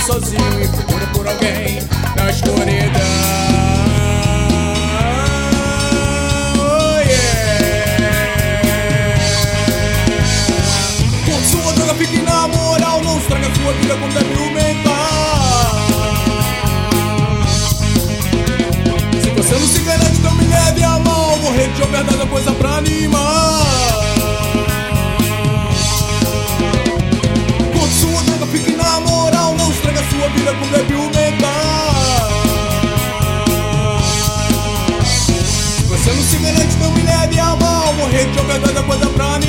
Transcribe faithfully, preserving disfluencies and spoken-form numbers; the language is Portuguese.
sozinho e procura por alguém na escuridão. Oh, yeah. Por sua droga, fique na moral, não estraga sua vida com débil mental. Se você não se garante, então me leve a mal. Morrer de overdose é coisa pra animar. Por sua droga, fique na moral, não estraga sua vida com débil mental. Se você não se garante, então me leve a mal. Morrer de overdose é coisa pra animar.